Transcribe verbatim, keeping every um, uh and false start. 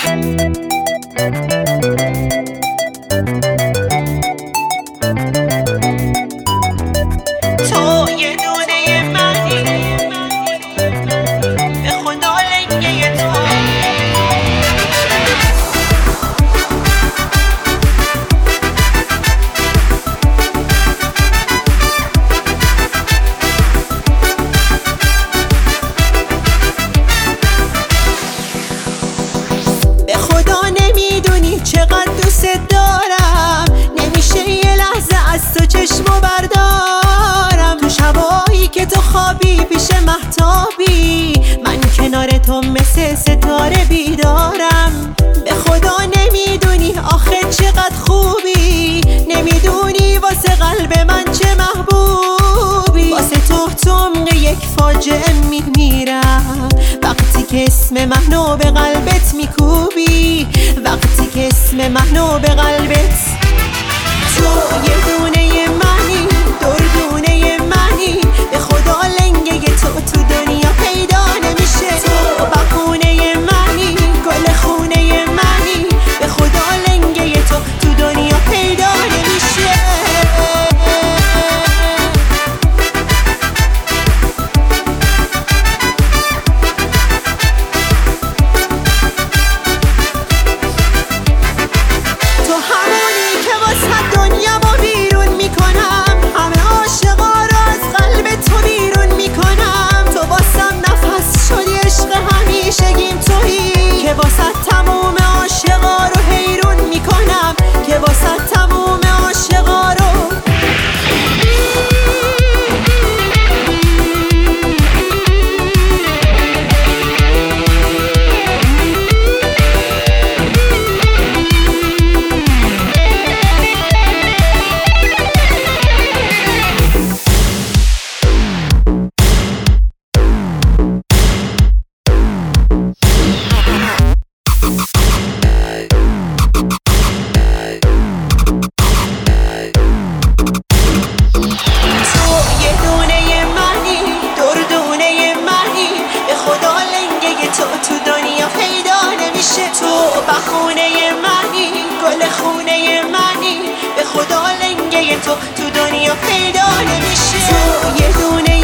تو یه دونه منی، به خدا لنگه تو. به خدا نمیدونی چقدر دوست دارم، نمیشه یه لحظه از تو چشمو بردارم. تو شبایی که تو خوابی پیش مهتابی، من کنار تو مثل ستاره بیدارم. به خدا نمیدونی آخه چقدر خوبی، نمیدونی واسه قلب من چه محبوبی. واسه تو تو عمق یک فاجعه میمیرم، وقتی که اسم منو به قلبت میکوبی، وقتی که اسم منو به قلبت. تو یه دونه منی، دردونه منی، به خدا لنگه تو تو دنیا پیدا نمیشه. تو بخونه منی، گل خونه منی، به خدا لنگه تو تو دنیا پیدا نمیشه. واسه تموم عاشقا رو حیرون میکنم، که واسه تموم عاشقا رو. تو تو دنیا پیدا نمیشه. تو بخونه منی، گل خونه منی، به خدا لنگه تو تو دنیا پیدا نمیشه. تو یه دونه